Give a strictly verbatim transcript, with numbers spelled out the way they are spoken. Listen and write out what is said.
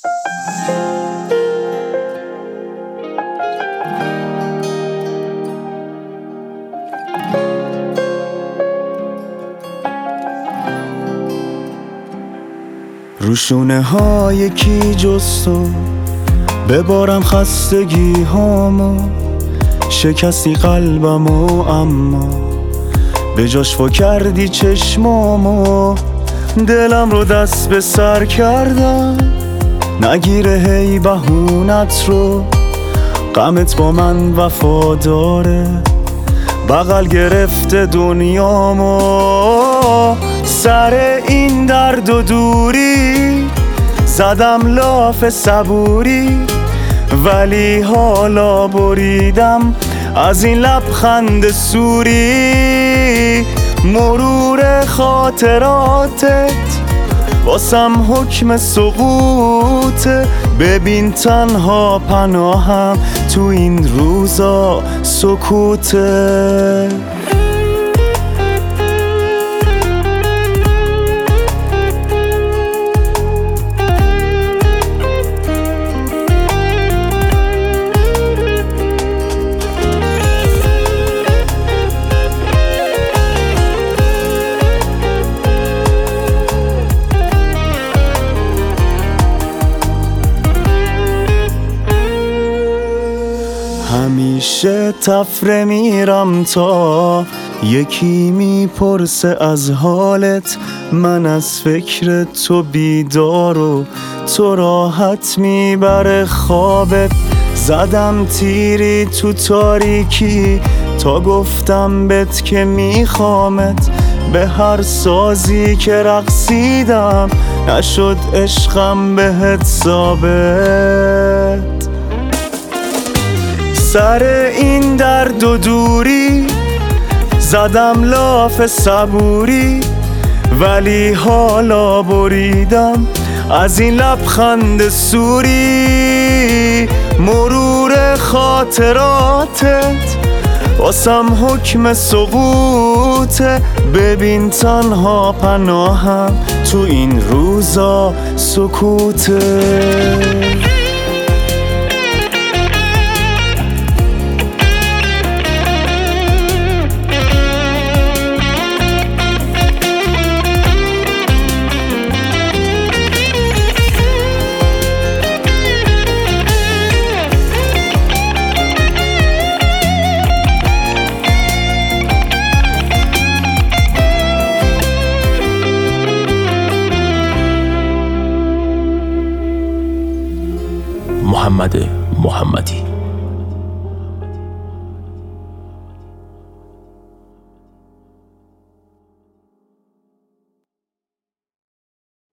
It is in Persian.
روشونه ها یکی جز تو ببارم خستگی هامو، شکستی قلبمو اما به جاش وا کردی چشمامو. دلم رو دست به سر کردم نگیره هی بهونت رو، غمت با من وفاداره بغل گرفته دنیامو. سر این درد و دوری زدم لاف صبوری، ولی حالا بریدم از این لبخند سوری. مرور خاطراتت واسم حکم سقوطه، ببین تنها پناهم تو این روزا سکوته. همیشه تفره میرم تا یکی میپرسه از حالت، من از فکر تو بیدار و تو راحت میبره خوابت. زدم تیری تو تاریکی تا گفتم بهت که میخوامت، به هر سازی که رقصیدم نشد عشقم بهت ثابت. سر این درد و دوری زدم لاف صبوری، ولی حالا بریدم از این لبخند سوری. مرور خاطراتت واسم حکم سقوطه، ببین تنها پناهم تو این روزا سکوته. محمد محمدی.